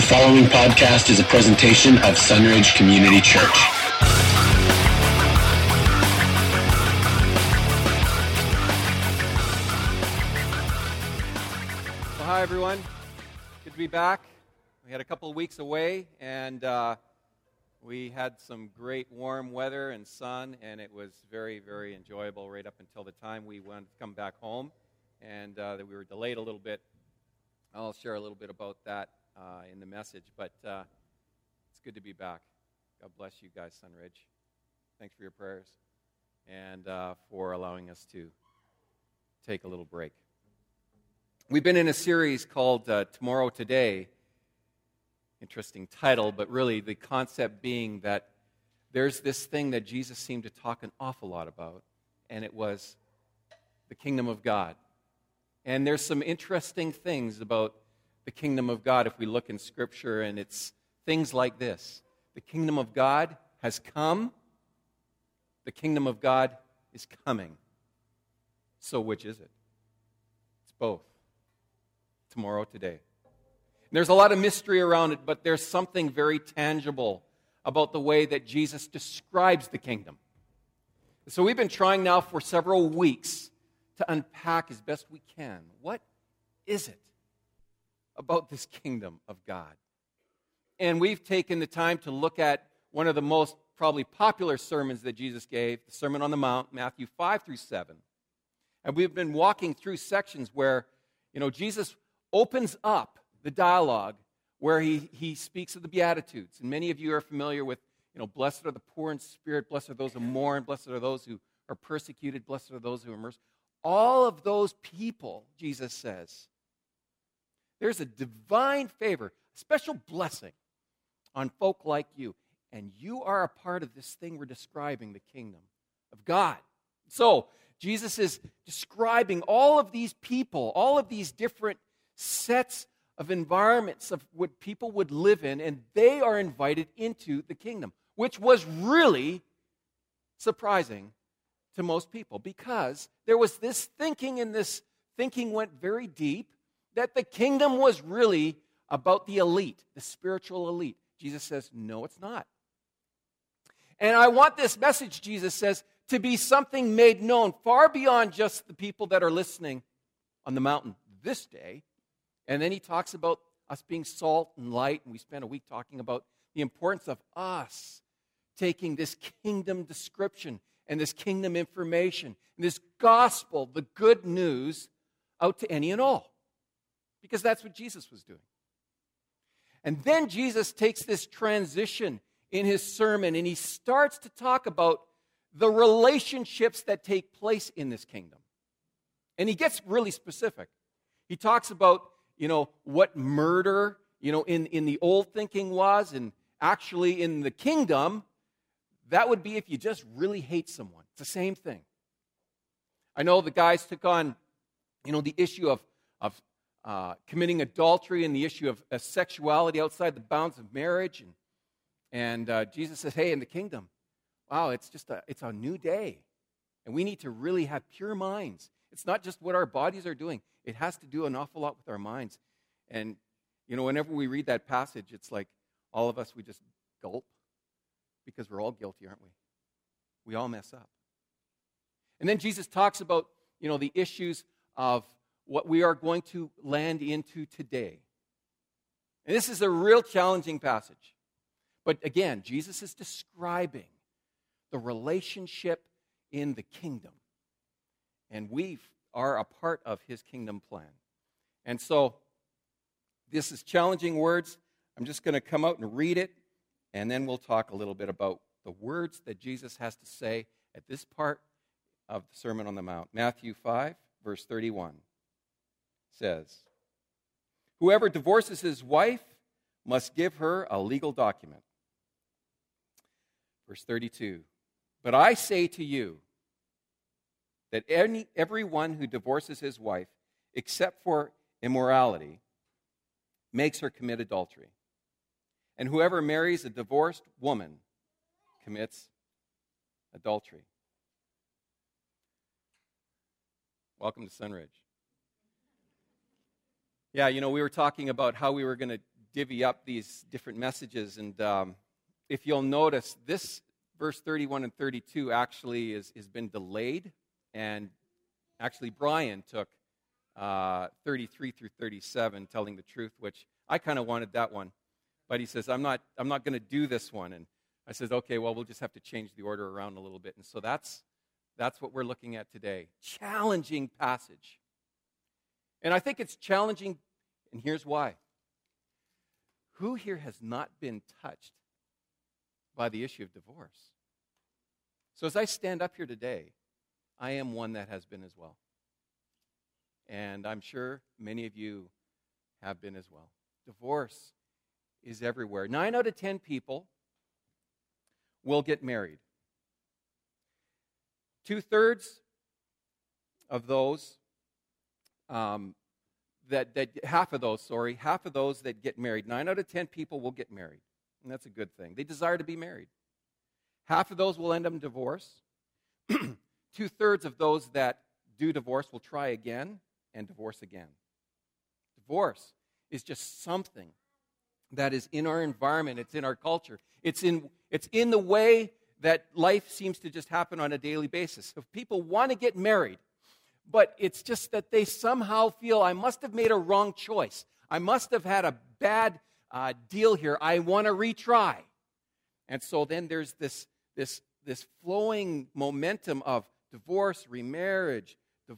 following podcast is a presentation of Sunridge Community Church. Well, hi, everyone. Good to be back. We had a couple of weeks away, and we had some great warm weather and sun, and it was very, very enjoyable right up until the time we wanted to come back home, and that we were delayed a little bit. I'll share a little bit about that in the message, but it's good to be back. God bless you guys, Sunridge. Thanks for your prayers and for allowing us to take a little break. We've been in a series called Tomorrow Today. Interesting title, but really the concept being that there's this thing that Jesus seemed to talk an awful lot about, and it was the kingdom of God. And there's some interesting things about the kingdom of God if we look in Scripture, and it's things like this. The kingdom of God has come. The kingdom of God is coming. So which is it? It's both. Tomorrow, today. And there's a lot of mystery around it, but there's something very tangible about the way that Jesus describes the kingdom. So we've been trying now for several weeks to unpack as best we can. What is it about this kingdom of God? And we've taken the time to look at one of the most probably popular sermons that Jesus gave, the Sermon on the Mount, Matthew 5 through 7. And we've been walking through sections where, Jesus opens up the dialogue where he speaks of the Beatitudes. And many of you are familiar with, blessed are the poor in spirit, blessed are those who mourn, blessed are those who are persecuted, blessed are those who are merciful. All of those people, Jesus says, there's a divine favor, a special blessing on folk like you. And you are a part of this thing we're describing, the kingdom of God. So, Jesus is describing all of these people, all of these different sets of environments of what people would live in, and they are invited into the kingdom, which was really surprising to most people because there was this thinking, and this thinking went very deep, that the kingdom was really about the elite, the spiritual elite. Jesus says, no, it's not. And I want this message, Jesus says, to be something made known far beyond just the people that are listening on the mountain this day. And then he talks about us being salt and light, and we spent a week talking about the importance of us taking this kingdom description and this kingdom information and this gospel, the good news, out to any and all. Because that's what Jesus was doing. And then Jesus takes this transition in his sermon, and he starts to talk about the relationships that take place in this kingdom. And he gets really specific. He talks about, what murder, in the old thinking was, and actually in the kingdom, that would be if you just really hate someone. It's the same thing. I know the guys took on, the issue of committing adultery and the issue of sexuality outside the bounds of marriage. And Jesus says, hey, in the kingdom, wow, it's a new day. And we need to really have pure minds. It's not just what our bodies are doing. It has to do an awful lot with our minds. And, whenever we read that passage, it's like all of us, we just gulp because we're all guilty, aren't we? We all mess up. And then Jesus talks about, the issues of what we are going to land into today. And this is a real challenging passage. But again, Jesus is describing the relationship in the kingdom. And we are a part of his kingdom plan. And so, this is challenging words. I'm just going to come out and read it, and then we'll talk a little bit about the words that Jesus has to say at this part of the Sermon on the Mount. Matthew 5, verse 31 says, whoever divorces his wife must give her a legal document. Verse 32, but I say to you that everyone who divorces his wife, except for immorality, makes her commit adultery. And whoever marries a divorced woman commits adultery. Welcome to Sunridge. Yeah, we were talking about how we were going to divvy up these different messages. And if you'll notice, this verse 31 and 32 actually has been delayed. And actually, Brian took 33 through 37, telling the truth, which I kind of wanted that one. But he says, I'm not going to do this one. And I said, okay, well, we'll just have to change the order around a little bit. And so that's what we're looking at today. Challenging passage. And I think it's challenging, and here's why. Who here has not been touched by the issue of divorce? So as I stand up here today, I am one that has been as well. And I'm sure many of you have been as well. Divorce is everywhere. 9 out of 10 people will get married. 2/3 of those, half of those that get married, 9 out of 10 people will get married. And that's a good thing. They desire to be married. Half of those will end up in divorce. 2/3 of those that do divorce will try again and divorce again. Divorce is just something that is in our environment. It's in our culture. It's in the way that life seems to just happen on a daily basis. If people want to get married, but it's just that they somehow feel, I must have made a wrong choice. I must have had a bad deal here. I want to retry. And so then there's this flowing momentum of divorce, remarriage,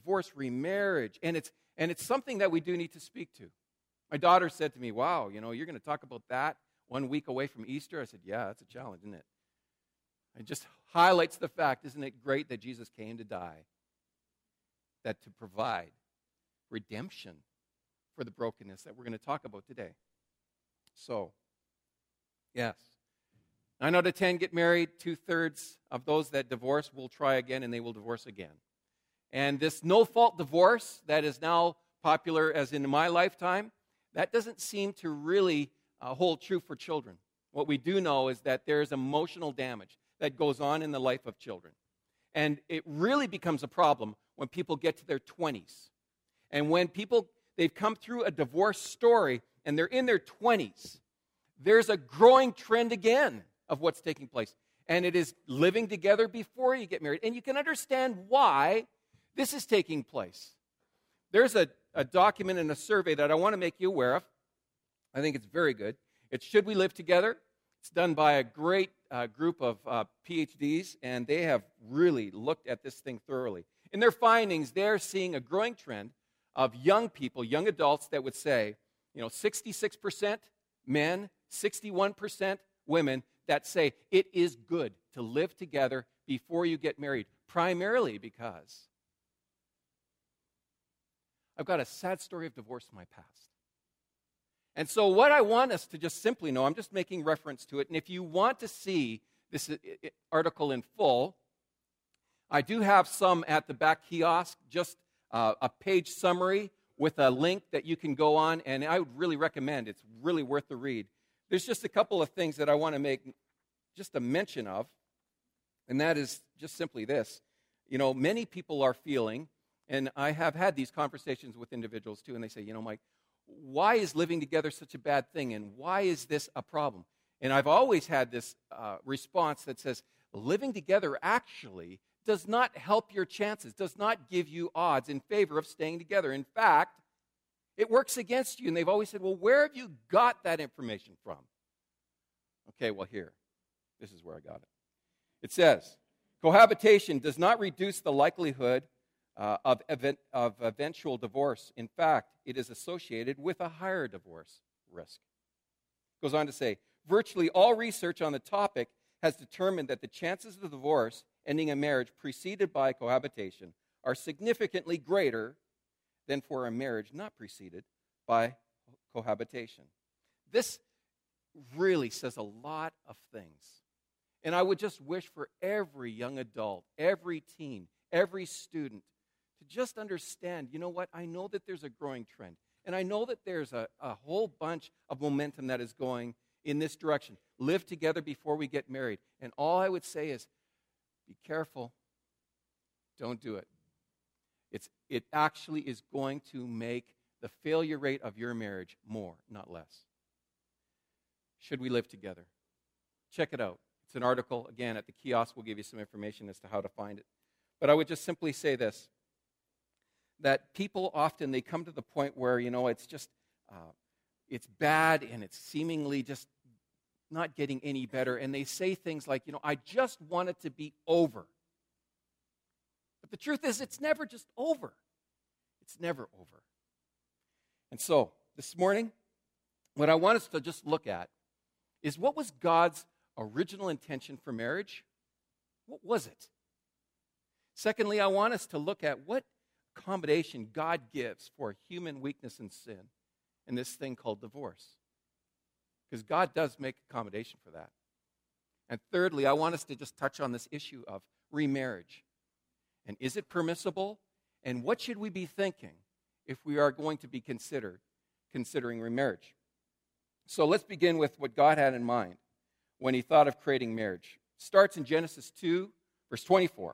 and it's something that we do need to speak to. My daughter said to me, wow, you're going to talk about that 1 week away from Easter? I said, yeah, that's a challenge, isn't it? It just highlights the fact, isn't it great that Jesus came to die, that to provide redemption for the brokenness that we're going to talk about today. So, yes, 9 out of 10 get married. 2/3 of those that divorce will try again, and they will divorce again. And this no-fault divorce that is now popular as in my lifetime, that doesn't seem to really hold true for children. What we do know is that there is emotional damage that goes on in the life of children. And it really becomes a problem when people get to their 20s. And when they've come through a divorce story and they're in their 20s, there's a growing trend again of what's taking place. And it is living together before you get married. And you can understand why this is taking place. There's a document and a survey that I want to make you aware of. I think it's very good. It's Should We Live Together? It's done by a great group of PhDs, and they have really looked at this thing thoroughly. In their findings, they're seeing a growing trend of young people, young adults that would say, 66% men, 61% women that say it is good to live together before you get married, primarily because I've got a sad story of divorce in my past. And so what I want us to just simply know, I'm just making reference to it, and if you want to see this article in full, I do have some at the back kiosk, just a page summary with a link that you can go on, and I would really recommend. It's really worth the read. There's just a couple of things that I want to make just a mention of, and that is just simply this. Many people are feeling, and I have had these conversations with individuals too, and they say, Mike, why is living together such a bad thing, and why is this a problem? And I've always had this response that says, living together actually does not help your chances, does not give you odds in favor of staying together. In fact, it works against you. And they've always said, well, where have you got that information from? Okay, well, here. This is where I got it. It says, cohabitation does not reduce the likelihood of eventual divorce. In fact, it is associated with a higher divorce risk. It goes on to say, virtually all research on the topic has determined that the chances of divorce ending a marriage preceded by cohabitation are significantly greater than for a marriage not preceded by cohabitation. This really says a lot of things. And I would just wish for every young adult, every teen, every student to just understand, you know what, I know that there's a growing trend. And I know that there's a whole bunch of momentum that is going in this direction. Live together before we get married. And all I would say is, be careful. Don't do it. It actually is going to make the failure rate of your marriage more, not less. should we live together? Check it out. It's an article, again, at the kiosk. We'll give you some information as to how to find it. But I would just simply say this, that people often, they come to the point where, it's just, it's bad and it's seemingly just not getting any better. And they say things like, I just want it to be over. But the truth is, it's never just over. It's never over. And so, this morning, what I want us to just look at is, what was God's original intention for marriage? What was it? Secondly, I want us to look at what accommodation God gives for human weakness and sin in this thing called divorce. Because God does make accommodation for that. And thirdly, I want us to just touch on this issue of remarriage. And is it permissible? And what should we be thinking if we are going to be considering remarriage? So let's begin with what God had in mind when he thought of creating marriage. It starts in Genesis 2, verse 24.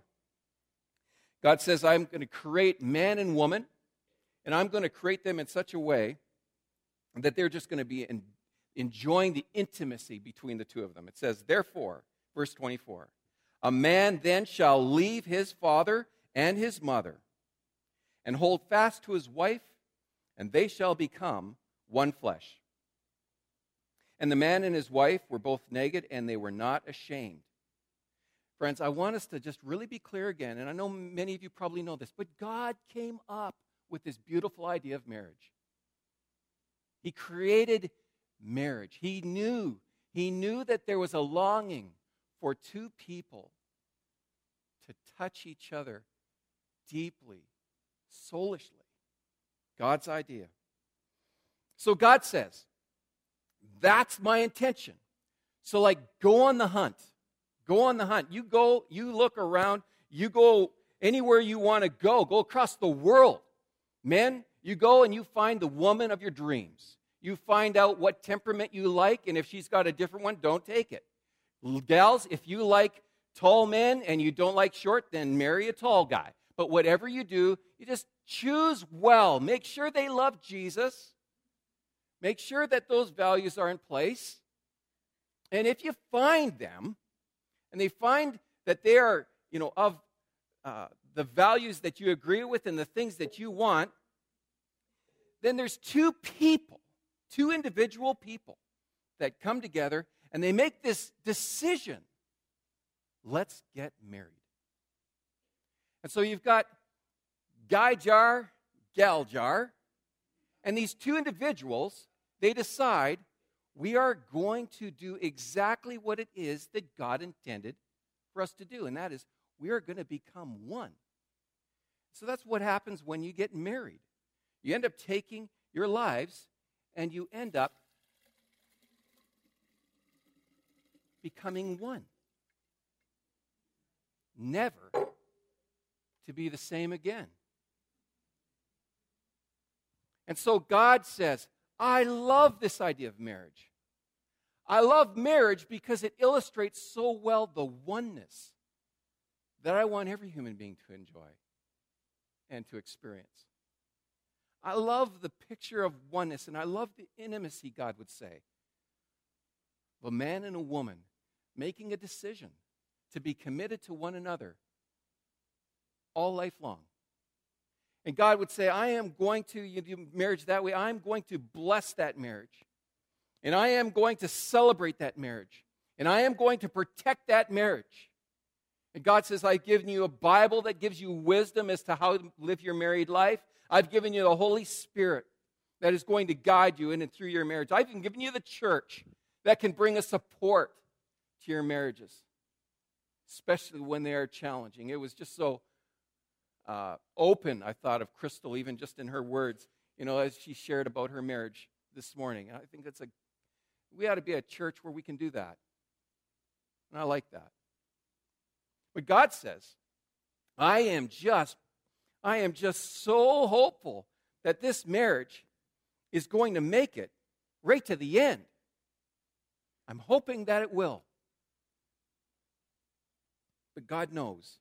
God says, I'm going to create man and woman, and I'm going to create them in such a way that they're just going to be enjoying the intimacy between the two of them. It says, therefore, verse 24, a man then shall leave his father and his mother and hold fast to his wife, and they shall become one flesh. And the man and his wife were both naked, and they were not ashamed. Friends, I want us to just really be clear again, and I know many of you probably know this, but God came up with this beautiful idea of marriage. He created marriage. He knew that there was a longing for two people to touch each other deeply, soulishly. God's idea. So God says, that's my intention. So go on the hunt. Go on the hunt. You go, you look around, you go anywhere you want to go. Go across the world. Men, you go and you find the woman of your dreams. You find out what temperament you like, and if she's got a different one, don't take it. Gals, if you like tall men and you don't like short, then marry a tall guy. But whatever you do, you just choose well. Make sure they love Jesus. Make sure that those values are in place. And if you find them, and they find that they are, of the values that you agree with and the things that you want, then there's two individual people that come together and they make this decision. Let's get married. And so you've got guy jar, gal jar, and these two individuals, they decide, we are going to do exactly what it is that God intended for us to do, and that is, we are going to become one. So that's what happens when you get married. You end up taking your lives, and you end up becoming one. Never to be the same again. And so God says, I love this idea of marriage. I love marriage because it illustrates so well the oneness that I want every human being to enjoy and to experience. I love the picture of oneness, and I love the intimacy, God would say, of a man and a woman making a decision to be committed to one another all life long. And God would say, I am going to, you do marriage that way, I am going to bless that marriage. And I am going to celebrate that marriage. And I am going to protect that marriage. And God says, I've given you a Bible that gives you wisdom as to how to live your married life. I've given you the Holy Spirit that is going to guide you in and through your marriage. I've even given you the church that can bring a support to your marriages, especially when they are challenging. It was just so open, I thought, of Crystal, even just in her words, as she shared about her marriage this morning. And I think we ought to be a church where we can do that. And I like that. But God says, I am just so hopeful that this marriage is going to make it right to the end. I'm hoping that it will. But God knows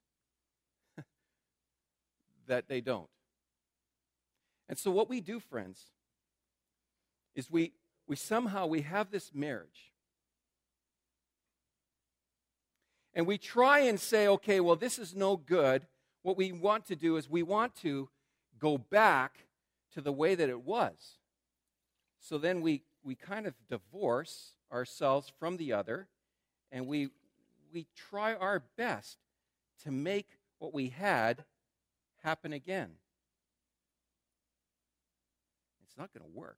that they don't. And so what we do, friends, is we have this marriage, And we try and say, okay, well, this is no good. What we want to do is we want to go back to the way that it was. So then we kind of divorce ourselves from the other, and we try our best to make what we had happen again. It's not going to work.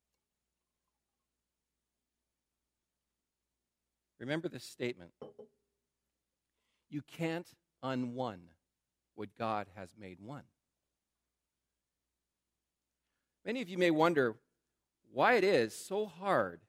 Remember this statement. You can't unone what God has made one. Many of you may wonder why it is so hard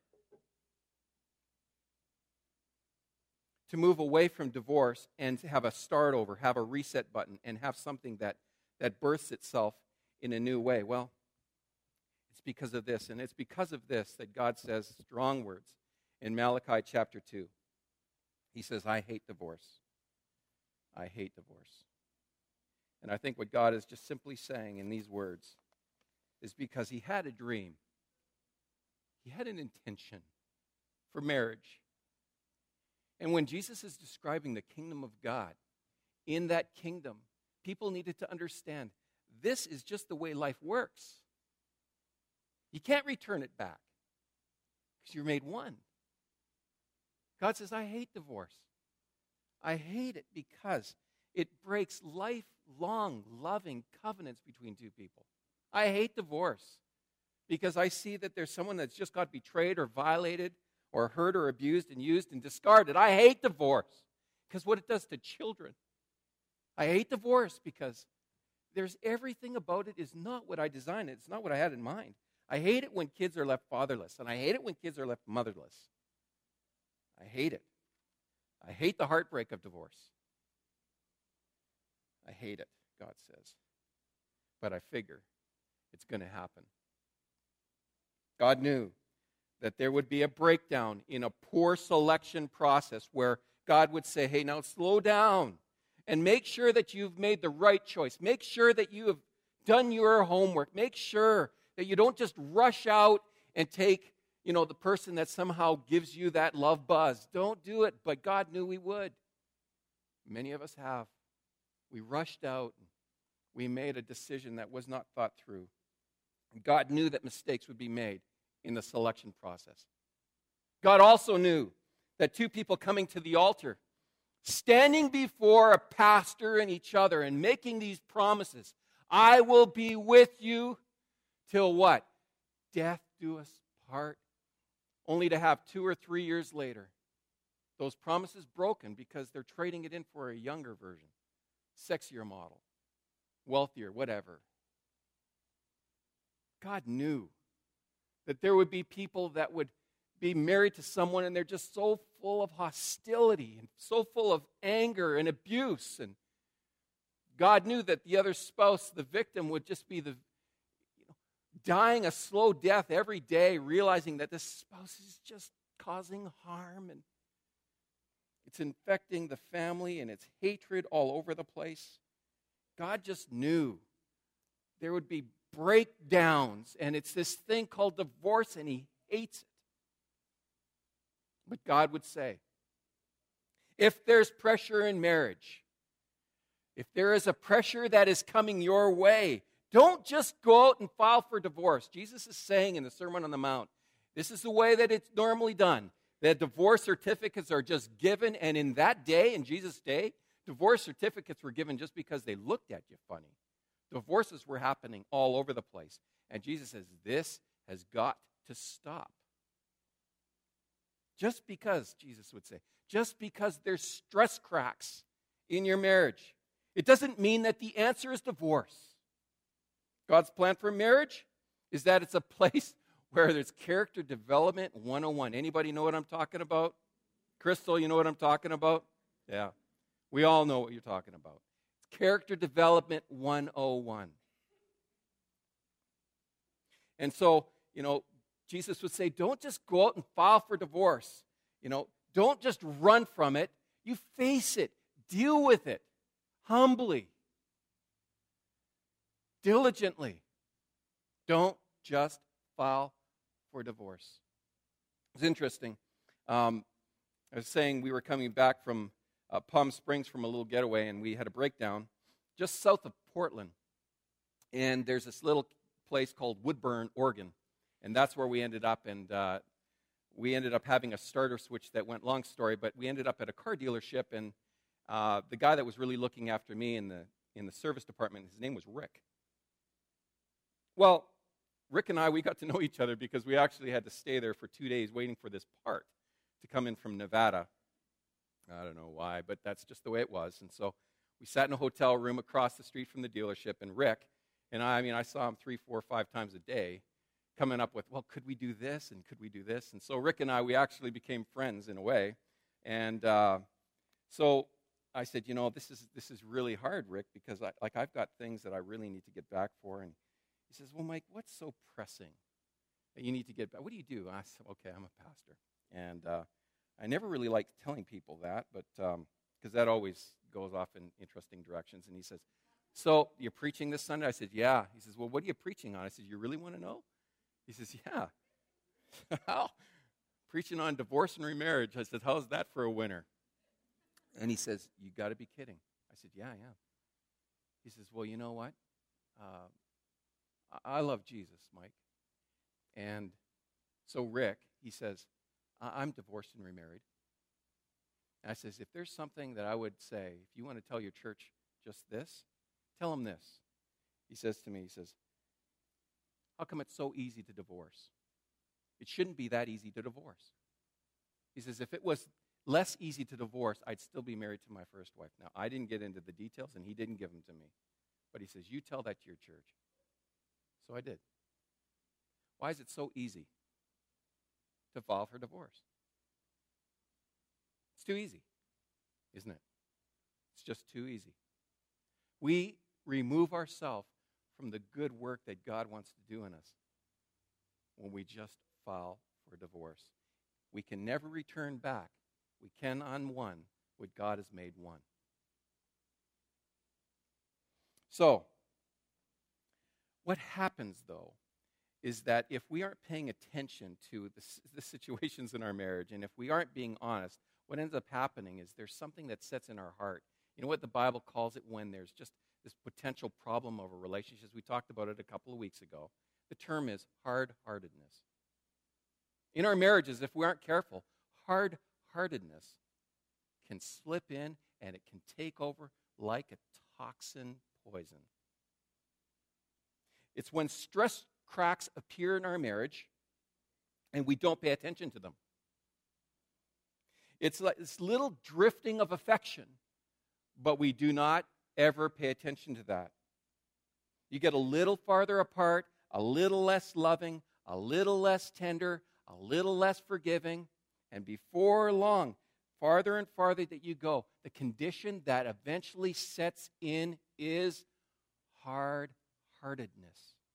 to move away from divorce and to have a start over, have a reset button, and have something that births itself in a new way. Well, it's because of this, and it's because of this that God says strong words in Malachi chapter 2. He says, I hate divorce. I hate divorce. And I think what God is just simply saying in these words is because he had a dream. He had an intention for marriage. And when Jesus is describing the kingdom of God, in that kingdom, people needed to understand this is just the way life works. You can't return it back because you're made one. God says, I hate divorce. I hate it because it breaks lifelong, loving covenants between two people. I hate divorce because I see that there's someone that's just got betrayed or violated or hurt or abused and used and discarded. I hate divorce because what it does to children. I hate divorce because there's everything about it is not what I designed. It's not what I had in mind. I hate it when kids are left fatherless, and I hate it when kids are left motherless. I hate it. I hate the heartbreak of divorce. I hate it, God says. But I figure it's going to happen. God knew that there would be a breakdown in a poor selection process where God would say, hey, now slow down and make sure that you've made the right choice. Make sure that you have done your homework. Make sure that you don't just rush out and take, the person that somehow gives you that love buzz. Don't do it, but God knew we would. Many of us have. We rushed out. We made a decision that was not thought through. God knew that mistakes would be made in the selection process. God also knew that two people coming to the altar, standing before a pastor and each other and making these promises, I will be with you till what? Death do us part. Only to have 2 or 3 years later, those promises broken because they're trading it in for a younger version, sexier model, wealthier, whatever. God knew that there would be people that would be married to someone and they're just so full of hostility and so full of anger and abuse. And God knew that the other spouse, the victim, would just be dying a slow death every day, realizing that this spouse is just causing harm and it's infecting the family and it's hatred all over the place. God just knew there would be breakdowns, and it's this thing called divorce, and he hates it. But God would say, if there's pressure in marriage, if there is a pressure that is coming your way, don't just go out and file for divorce. Jesus is saying in the Sermon on the Mount, this is the way that it's normally done. That divorce certificates are just given, and in that day, in Jesus' day, divorce certificates were given just because they looked at you funny. Divorces were happening all over the place. And Jesus says, this has got to stop. Just because, Jesus would say, just because there's stress cracks in your marriage, it doesn't mean that the answer is divorce. God's plan for marriage is that it's a place where there's character development 101. Anybody know what I'm talking about? Crystal, you know what I'm talking about? Yeah. We all know what you're talking about. It's character development 101. And so, Jesus would say, don't just go out and file for divorce. Don't just run from it. You face it. Deal with it. Humbly. Diligently. Don't just file for divorce. It's interesting. I was saying we were coming back from Palm Springs from a little getaway, and we had a breakdown just south of Portland. And there's this little place called Woodburn, Oregon, and that's where we ended up. And we ended up having a starter switch that went, long story, but we ended up at a car dealership, and the guy that was really looking after me in the service department, his name was Rick. Well, Rick and I, we got to know each other because we actually had to stay there for 2 days waiting for this part to come in from Nevada. I don't know why, but that's just the way it was. And so we sat in a hotel room across the street from the dealership, and Rick and I saw him 3, 4, 5 times a day coming up with, well, could we do this and could we do this? And so Rick and I, we actually became friends in a way. And so I said, this is really hard, Rick, because I've got things that I really need to get back for. And he says, well, Mike, what's so pressing that you need to get back? What do you do? I said, okay, I'm a pastor. And I never really liked telling people that, but because that always goes off in interesting directions. And he says, so you're preaching this Sunday? I said, yeah. He says, well, what are you preaching on? I said, you really want to know? He says, yeah. How? Preaching on divorce and remarriage. I said, how's that for a winner? And he says, you got to be kidding. I said, yeah, I am. He says, well, you know what? I love Jesus, Mike. And so Rick, he says, I'm divorced and remarried. And I says, if there's something that I would say, if you want to tell your church just this, tell them this. He says to me, he says, how come it's so easy to divorce? It shouldn't be that easy to divorce. He says, if it was less easy to divorce, I'd still be married to my first wife. Now, I didn't get into the details, and he didn't give them to me. But he says, you tell that to your church. So I did. Why is it so easy to file for divorce? It's too easy, isn't it? It's just too easy. We remove ourselves from the good work that God wants to do in us when we just file for divorce. We can never return back. We can unone what God has made one. So, what happens, though, is that if we aren't paying attention to the situations in our marriage, and if we aren't being honest, what ends up happening is there's something that sets in our heart. You know what the Bible calls it when there's just this potential problem over relationships? We talked about it a couple of weeks ago. The term is hard-heartedness. In our marriages, if we aren't careful, hard-heartedness can slip in and it can take over like a toxin poison. It's when stress cracks appear in our marriage and we don't pay attention to them. It's like this little drifting of affection, but we do not ever pay attention to that. You get a little farther apart, a little less loving, a little less tender, a little less forgiving, and before long, farther and farther that you go, the condition that eventually sets in is hard-heartedness.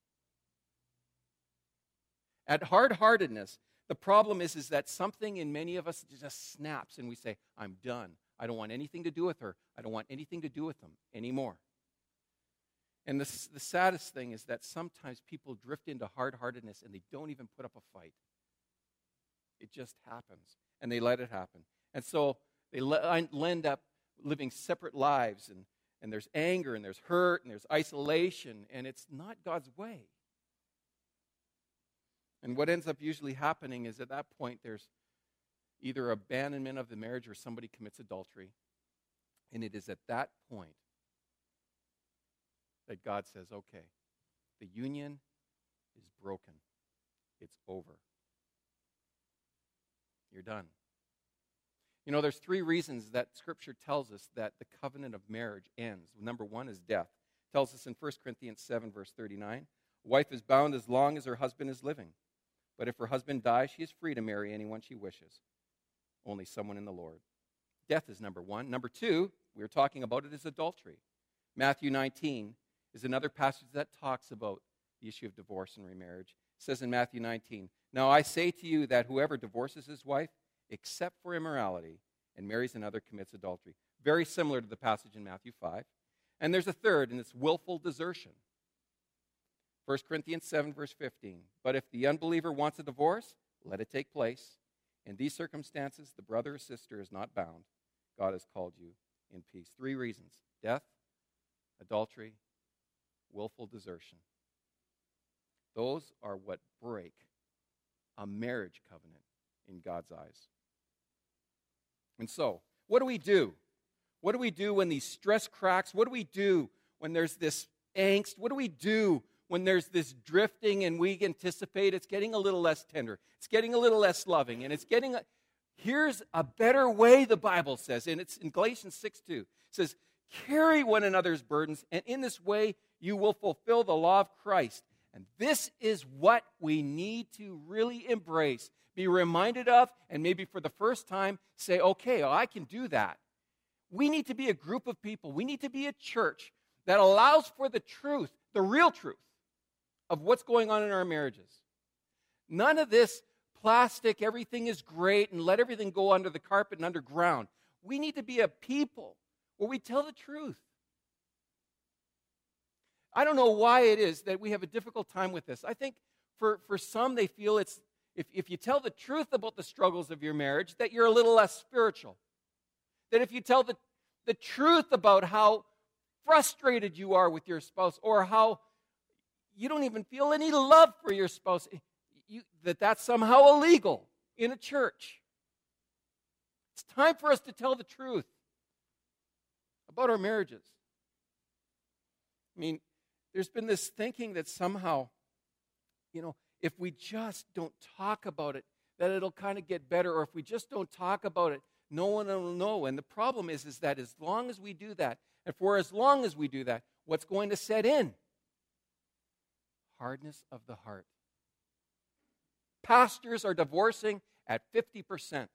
At hard-heartedness, the problem is that something in many of us just snaps and we say, I'm done. I don't want anything to do with her. I don't want anything to do with them anymore. And the saddest thing is that sometimes people drift into hard-heartedness and they don't even put up a fight. It just happens, and they let it happen. And so they end up living separate lives, and there's anger, and there's hurt, and there's isolation, and it's not God's way. And what ends up usually happening is at that point there's either abandonment of the marriage or somebody commits adultery. And it is at that point that God says, okay, the union is broken. It's over. You're done. You know, there's 3 reasons that Scripture tells us that the covenant of marriage ends. Number 1 is death. It tells us in 1 Corinthians 7, verse 39, a wife is bound as long as her husband is living. But if her husband dies, she is free to marry anyone she wishes. Only someone in the Lord. Death is number 1. Number 2, we were talking about it, is adultery. Matthew 19 is another passage that talks about the issue of divorce and remarriage. It says in Matthew 19, now I say to you that whoever divorces his wife, except for immorality, and marries another commits adultery. Very similar to the passage in Matthew 5. And there's a third, and it's willful desertion. 1 Corinthians 7, verse 15. But if the unbeliever wants a divorce, let it take place. In these circumstances, the brother or sister is not bound. God has called you in peace. 3 reasons: death, adultery, willful desertion. Those are what break a marriage covenant in God's eyes. And so, what do we do? What do we do when these stress cracks? What do we do when there's this angst? What do we do when there's this drifting and we anticipate it's getting a little less tender, it's getting a little less loving, and it's getting here's a better way, the Bible says, and it's in Galatians 6:2. It says, carry one another's burdens, and in this way you will fulfill the law of Christ. And this is what we need to really embrace, be reminded of, and maybe for the first time say, okay, I can do that. We need to be a group of people. We need to be a church that allows for the truth, the real truth, of what's going on in our marriages. None of this plastic, everything is great, and let everything go under the carpet and underground. We need to be a people where we tell the truth. I don't know why it is that we have a difficult time with this. I think for some, they feel it's, if you tell the truth about the struggles of your marriage, that you're a little less spiritual. That if you tell the truth about how frustrated you are with your spouse, or how you don't even feel any love for your spouse, that's somehow illegal in a church. It's time for us to tell the truth about our marriages. I mean, there's been this thinking that somehow, if we just don't talk about it, that it'll kind of get better, or if we just don't talk about it, no one will know. And the problem is that as long as we do that, and for as long as we do that, what's going to set in? Hardness of the heart. Pastors are divorcing at 50%.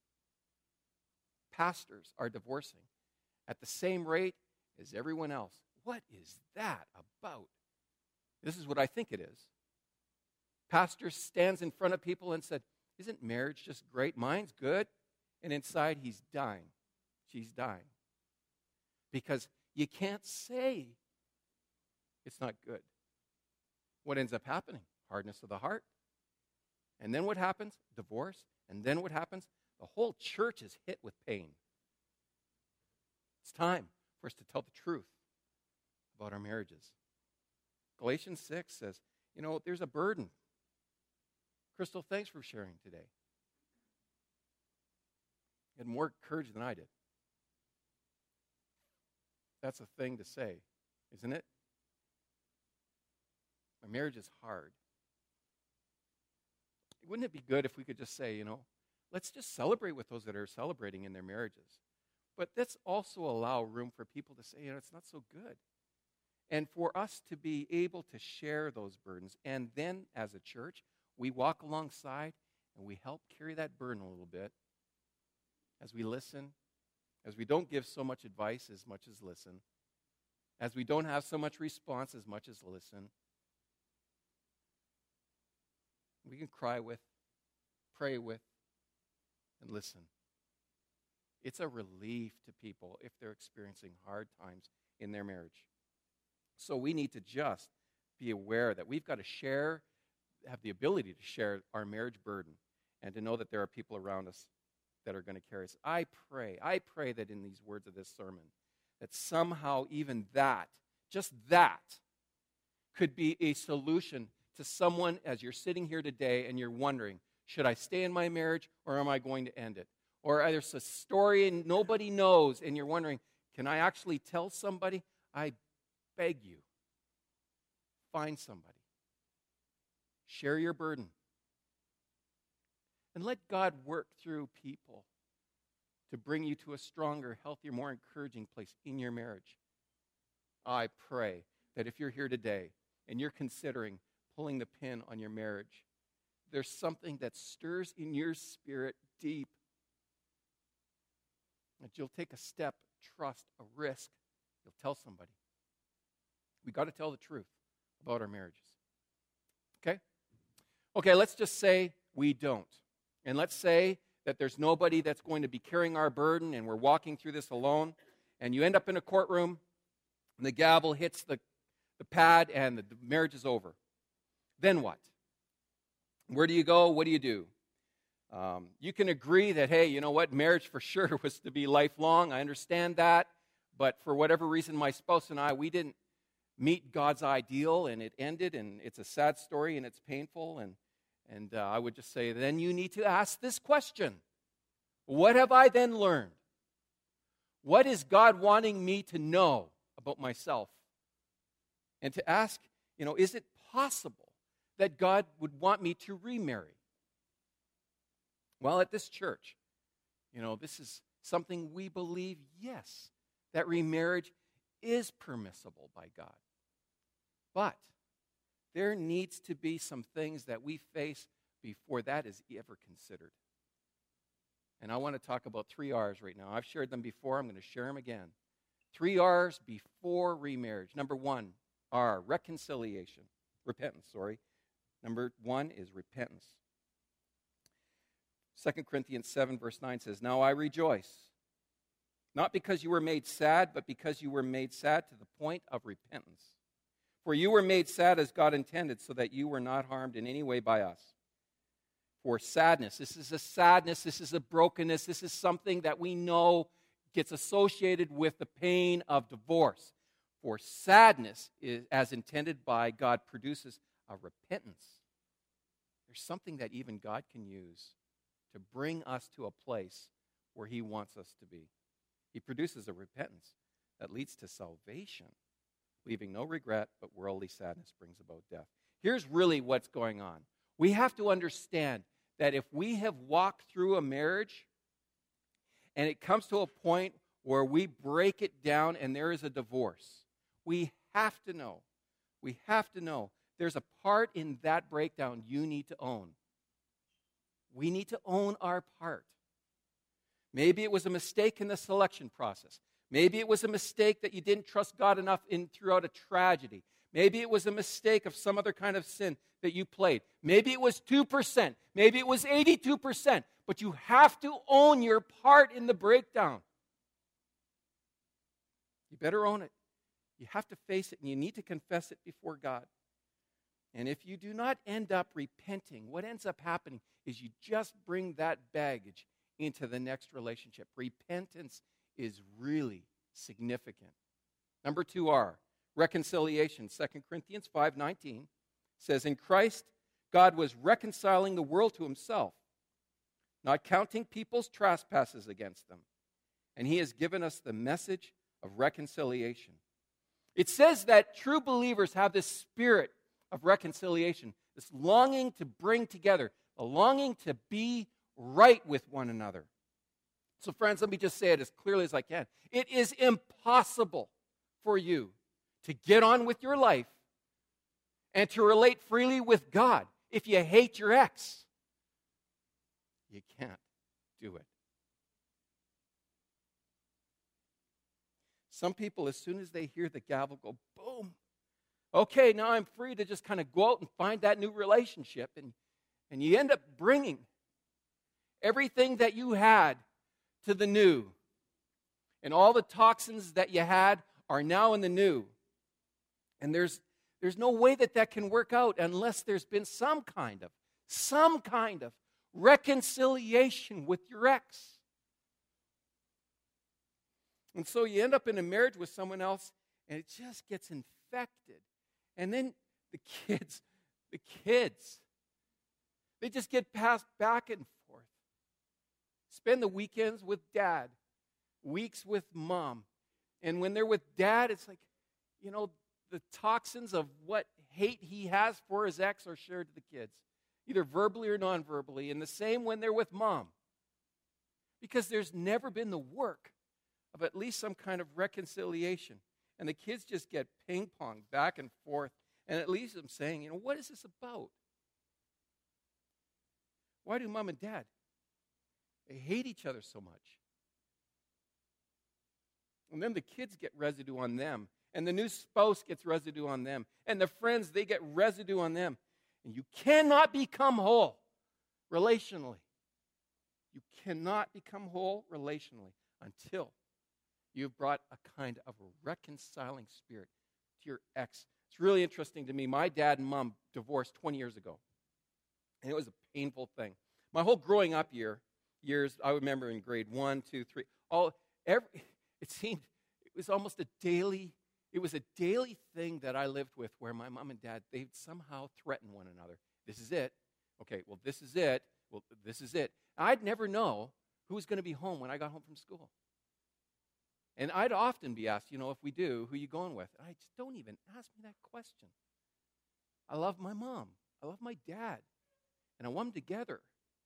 Pastors are divorcing at the same rate as everyone else. What is that about? This is what I think it is. Pastor stands in front of people and said, isn't marriage just great? Mine's good. And inside he's dying. She's dying. Because you can't say it's not good. What ends up happening? Hardness of the heart. And then what happens? Divorce. And then what happens? The whole church is hit with pain. It's time for us to tell the truth about our marriages. Galatians 6 says, there's a burden. Crystal, thanks for sharing today. You had more courage than I did. That's a thing to say, isn't it? My marriage is hard. Wouldn't it be good if we could just say, let's just celebrate with those that are celebrating in their marriages. But let's also allow room for people to say, it's not so good. And for us to be able to share those burdens. And then as a church, we walk alongside and we help carry that burden a little bit as we listen, as we don't give so much advice as much as listen, as we don't have so much response as much as listen. We can cry with, pray with, and listen. It's a relief to people if they're experiencing hard times in their marriage. So we need to just be aware that we've got to share, have the ability to share our marriage burden, and to know that there are people around us that are going to carry us. I pray that in these words of this sermon, that somehow even that, just that, could be a solution to someone as you're sitting here today and you're wondering, should I stay in my marriage or am I going to end it? Or there's a story and nobody knows and you're wondering, can I actually tell somebody? I beg you, find somebody. Share your burden. And let God work through people to bring you to a stronger, healthier, more encouraging place in your marriage. I pray that if you're here today and you're considering pulling the pin on your marriage, there's something that stirs in your spirit deep. That you'll take a step, trust, a risk. You'll tell somebody. We got to tell the truth about our marriages. Okay? Okay, let's just say we don't. And let's say that there's nobody that's going to be carrying our burden and we're walking through this alone. And you end up in a courtroom and the gavel hits the pad and the marriage is over. Then what? Where do you go? What do you do? You can agree that, hey, you know what, marriage for sure was to be lifelong. I understand that. But for whatever reason, my spouse and I, we didn't meet God's ideal, and it ended, and it's a sad story, and it's painful. And I would just say, then you need to ask this question. What have I then learned? What is God wanting me to know about myself? And to ask, is it possible that God would want me to remarry? Well, at this church, this is something we believe, yes, that remarriage is permissible by God. But there needs to be some things that we face before that is ever considered. And I want to talk about 3 R's right now. I've shared them before. I'm going to share them again. 3 R's before remarriage. Number 1, R, reconciliation. Repentance, sorry. Number 1 is repentance. 2 Corinthians 7, verse 9 says, "Now I rejoice, not because you were made sad, but because you were made sad to the point of repentance. For you were made sad as God intended, so that you were not harmed in any way by us." For sadness, this is a sadness, this is a brokenness, this is something that we know gets associated with the pain of divorce. For sadness, as intended by God, produces a repentance. There's something that even God can use to bring us to a place where He wants us to be. He produces a repentance that leads to salvation, leaving no regret, but worldly sadness brings about death. Here's really what's going on. We have to understand that if we have walked through a marriage and it comes to a point where we break it down and there is a divorce, we have to know there's a part in that breakdown you need to own. We need to own our part. Maybe it was a mistake in the selection process. Maybe it was a mistake that you didn't trust God enough throughout a tragedy. Maybe it was a mistake of some other kind of sin that you played. Maybe it was 2%. Maybe it was 82%. But you have to own your part in the breakdown. You better own it. You have to face it, and you need to confess it before God. And if you do not end up repenting, what ends up happening is you just bring that baggage into the next relationship. Repentance is really significant. Number 2R, reconciliation. 2 Corinthians 5:19 says, "In Christ, God was reconciling the world to Himself, not counting people's trespasses against them. And He has given us the message of reconciliation." It says that true believers have this spirit of reconciliation, this longing to bring together, a longing to be right with one another. So friends, let me just say it as clearly as I can. It is impossible for you to get on with your life and to relate freely with God if you hate your ex. You can't do it. Some people, as soon as they hear the gavel go, boom, okay, now I'm free to just kind of go out and find that new relationship. And you end up bringing everything that you had to the new. And all the toxins that you had are now in the new. And there's no way that can work out unless there's been some kind of reconciliation with your ex. And so you end up in a marriage with someone else, and it just gets infected. And then the kids, they just get passed back and forth. Spend the weekends with dad, weeks with mom. And when they're with dad, it's like, the toxins of what hate he has for his ex are shared to the kids, either verbally or non-verbally. And the same when they're with mom. Because there's never been the work of at least some kind of reconciliation. And the kids just get ping-ponged back and forth. And at least I'm saying, what is this about? Why do mom and dad, they hate each other so much? And then the kids get residue on them. And the new spouse gets residue on them. And the friends, they get residue on them. And you cannot become whole relationally. You cannot become whole relationally until you've brought a kind of a reconciling spirit to your ex. It's really interesting to me. My dad and mom divorced 20 years ago. And it was a painful thing. My whole growing up years, I remember in grade 1, 2, 3, it seemed it was almost a daily thing that I lived with where my mom and dad, they'd somehow threaten one another. This is it. Okay, well, this is it. Well, this is it. I'd never know who was going to be home when I got home from school. And I'd often be asked, if we do, who are you going with? And I just, don't even ask me that question. I love my mom. I love my dad. And I want them together.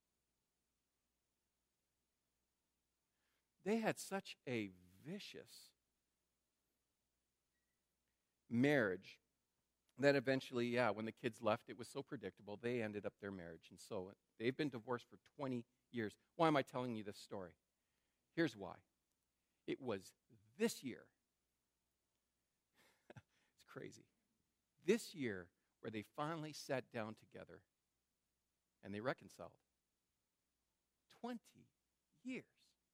They had such a vicious marriage that eventually, when the kids left, it was so predictable, they ended up their marriage. And so they've been divorced for 20 years. Why am I telling you this story? Here's why. It was this year, it's crazy, this year where they finally sat down together and they reconciled. 20 years.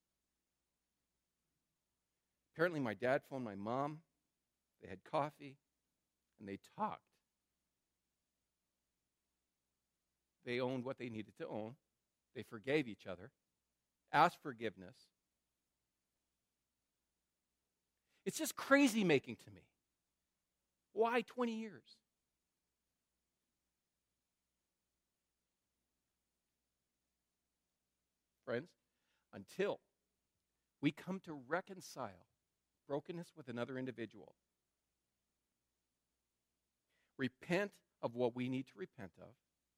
Apparently my dad phoned my mom, they had coffee, and they talked. They owned what they needed to own. They forgave each other, asked forgiveness. It's just crazy making to me. Why 20 years? Friends, until we come to reconcile brokenness with another individual, repent of what we need to repent of,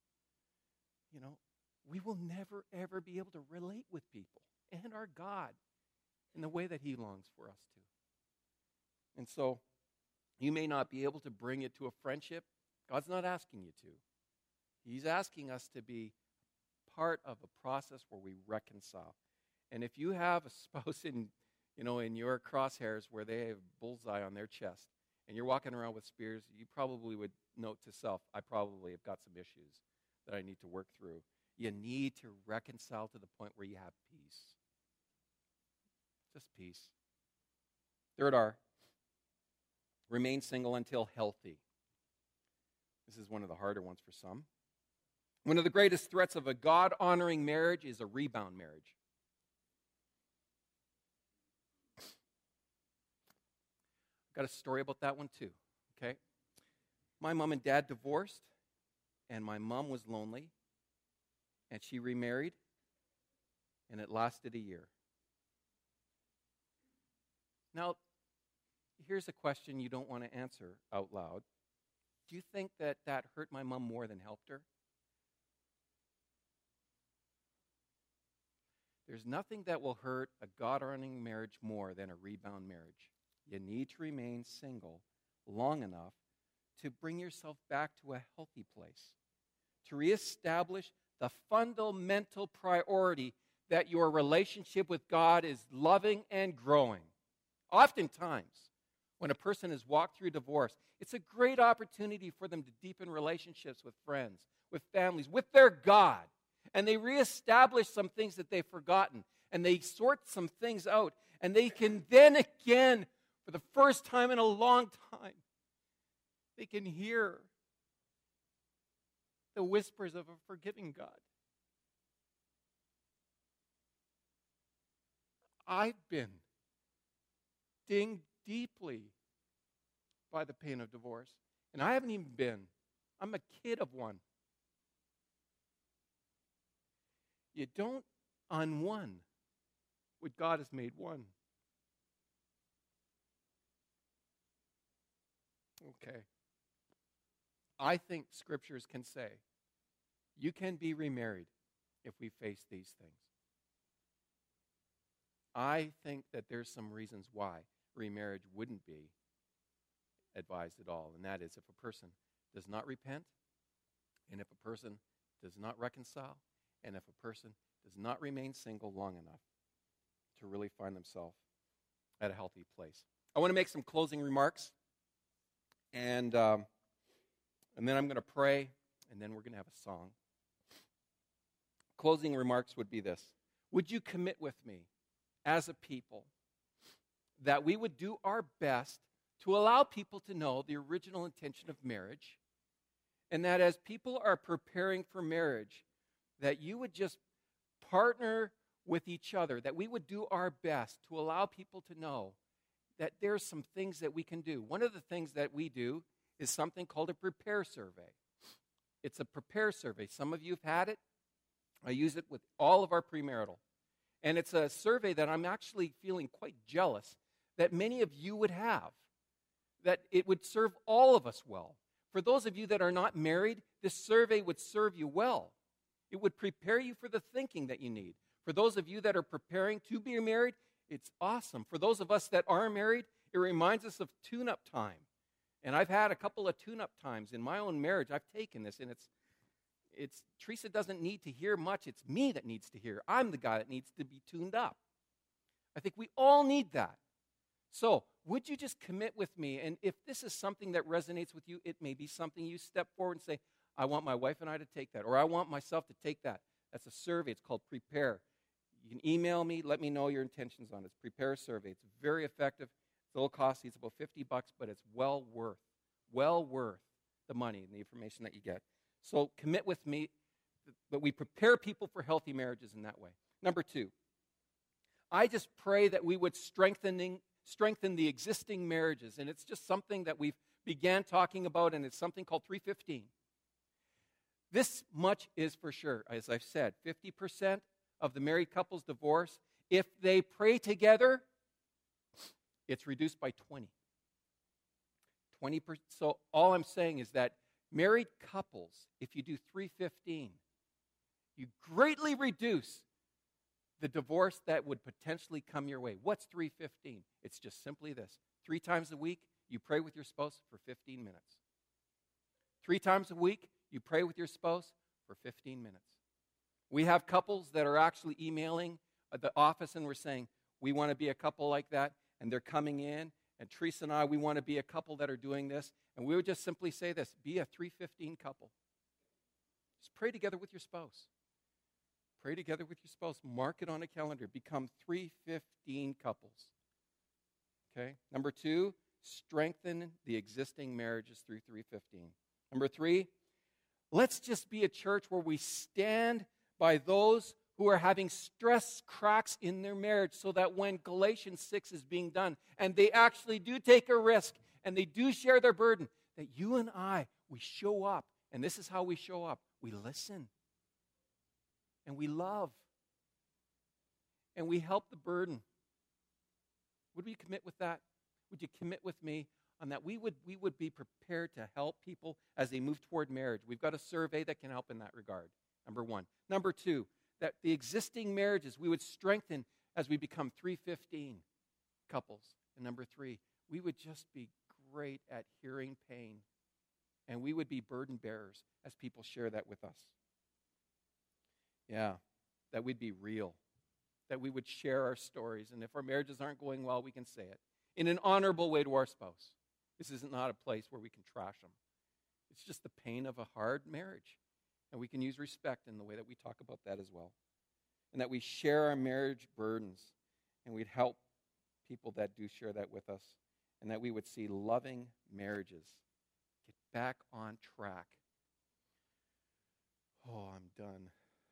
we will never, ever be able to relate with people and our God in the way that He longs for us to. And so, you may not be able to bring it to a friendship. God's not asking you to. He's asking us to be part of a process where we reconcile. And if you have a spouse in your crosshairs where they have bullseye on their chest, and you're walking around with spears, you probably would note to self, I probably have got some issues that I need to work through. You need to reconcile to the point where you have peace. Just peace. Third R, remain single until healthy. This is one of the harder ones for some. One of the greatest threats of a God-honoring marriage is a rebound marriage. Got a story about that one too, okay? My mom and dad divorced, and my mom was lonely, and she remarried, and it lasted a year. Now, here's a question you don't want to answer out loud. Do you think that hurt my mom more than helped her? There's nothing that will hurt a God-honoring marriage more than a rebound marriage. You need to remain single long enough to bring yourself back to a healthy place, to reestablish the fundamental priority that your relationship with God is loving and growing. Oftentimes, when a person has walked through divorce, it's a great opportunity for them to deepen relationships with friends, with families, with their God. And they reestablish some things that they've forgotten. And they sort some things out. And they can then again, for the first time in a long time, they can hear the whispers of a forgiving God. I've been dinged deeply by the pain of divorce. And I haven't even been. I'm a kid of one. You don't unone what God has made one. Okay. I think scriptures can say you can be remarried if we face these things. I think that there's some reasons why remarriage wouldn't be advised at all, and that is if a person does not repent, and if a person does not reconcile, and if a person does not remain single long enough to really find themselves at a healthy place. I want to make some closing remarks, and then I'm going to pray, and then we're going to have a song. Closing remarks would be this. Would you commit with me as a people that we would do our best to allow people to know the original intention of marriage, and that as people are preparing for marriage, that you would just partner with each other, that we would do our best to allow people to know that there's some things that we can do. One of the things that we do is something called a prepare survey. It's a prepare survey. Some of you have had it. I use it with all of our premarital. And it's a survey that I'm actually feeling quite jealous that many of you would have, that it would serve all of us well. For those of you that are not married, this survey would serve you well. It would prepare you for the thinking that you need. For those of you that are preparing to be married, it's awesome. For those of us that are married, it reminds us of tune-up time. And I've had a couple of tune-up times in my own marriage. I've taken this, and it's Teresa doesn't need to hear much. It's me that needs to hear. I'm the guy that needs to be tuned up. I think we all need that. So, would you just commit with me? And if this is something that resonates with you, it may be something you step forward and say, I want my wife and I to take that, or I want myself to take that. That's a survey. It's called Prepare. You can email me. Let me know your intentions on it. It's Prepare survey. It's very effective. It's a little costly. It's about $50, but it's well worth the money and the information that you get. So commit with me that we prepare people for healthy marriages in that way. Number 2, I just pray that we would strengthen the existing marriages. And it's just something that we've began talking about, and it's something called 315. This much is for sure. As I've said, 50% of the married couples divorce. If they pray together, it's reduced by 20%. So all I'm saying is that married couples, if you do 315, you greatly reduce the divorce that would potentially come your way. What's 315? It's just simply this. 3 times a week, you pray with your spouse for 15 minutes. 3 times a week, you pray with your spouse for 15 minutes. We have couples that are actually emailing the office and we're saying, we want to be a couple like that, and they're coming in, and Teresa and I, we want to be a couple that are doing this, and we would just simply say this, be a 315 couple. Just pray together with your spouse. Pray together with your spouse. Mark it on a calendar. Become 315 couples. Okay? Number 2, strengthen the existing marriages through 315. Number 3, let's just be a church where we stand by those who are having stress cracks in their marriage, so that when Galatians 6 is being done, and they actually do take a risk, and they do share their burden, that you and I, we show up. And this is how we show up. We listen. And we love. And we help the burden. Would we commit with that? Would you commit with me on that? We would be prepared to help people as they move toward marriage. We've got a survey that can help in that regard. Number 1. Number 2, that the existing marriages we would strengthen as we become 315 couples. And number 3, we would just be great at hearing pain. And we would be burden bearers as people share that with us. Yeah, that we'd be real. That we would share our stories. And if our marriages aren't going well, we can say it in an honorable way to our spouse. This is not a place where we can trash them. It's just the pain of a hard marriage. And we can use respect in the way that we talk about that as well. And that we share our marriage burdens. And we'd help people that do share that with us. And that we would see loving marriages get back on track. Oh, I'm done.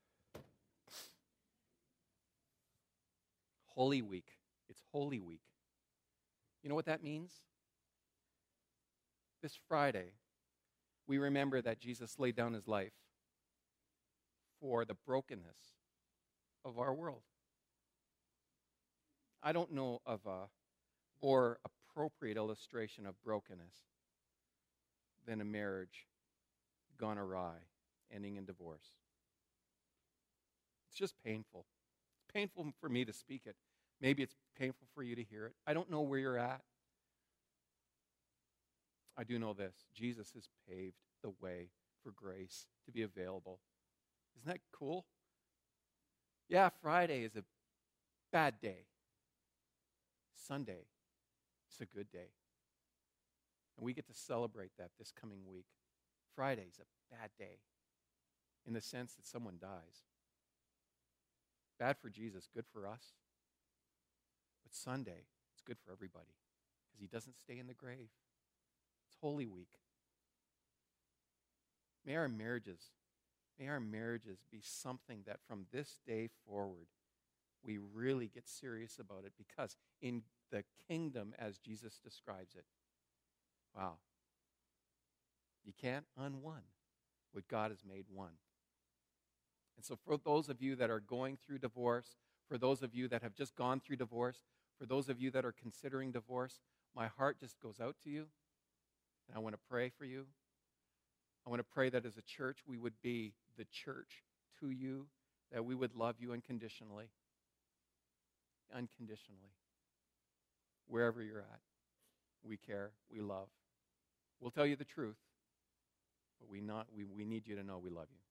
Holy Week. It's Holy Week. You know what that means? This Friday, we remember that Jesus laid down his life for the brokenness of our world. I don't know of a more appropriate illustration of brokenness than a marriage gone awry, ending in divorce. It's just painful. It's painful for me to speak it. Maybe it's painful for you to hear it. I don't know where you're at. I do know this. Jesus has paved the way for grace to be available. Isn't that cool? Yeah, Friday is a bad day. Sunday is a good day. And we get to celebrate that this coming week. Friday's a bad day in the sense that someone dies. Bad for Jesus, good for us. But Sunday, it's good for everybody because he doesn't stay in the grave. It's Holy Week. May our marriages, May our marriages be something that from this day forward, we really get serious about it, because in the kingdom, as Jesus describes it, wow, you can't unone what God has made one. And so for those of you that are going through divorce, for those of you that have just gone through divorce, for those of you that are considering divorce, my heart just goes out to you, and I want to pray for you. I want to pray that as a church, we would be the church to you, that we would love you unconditionally. Unconditionally. Wherever you're at, we care, we love. We'll tell you the truth, but we need you to know we love you.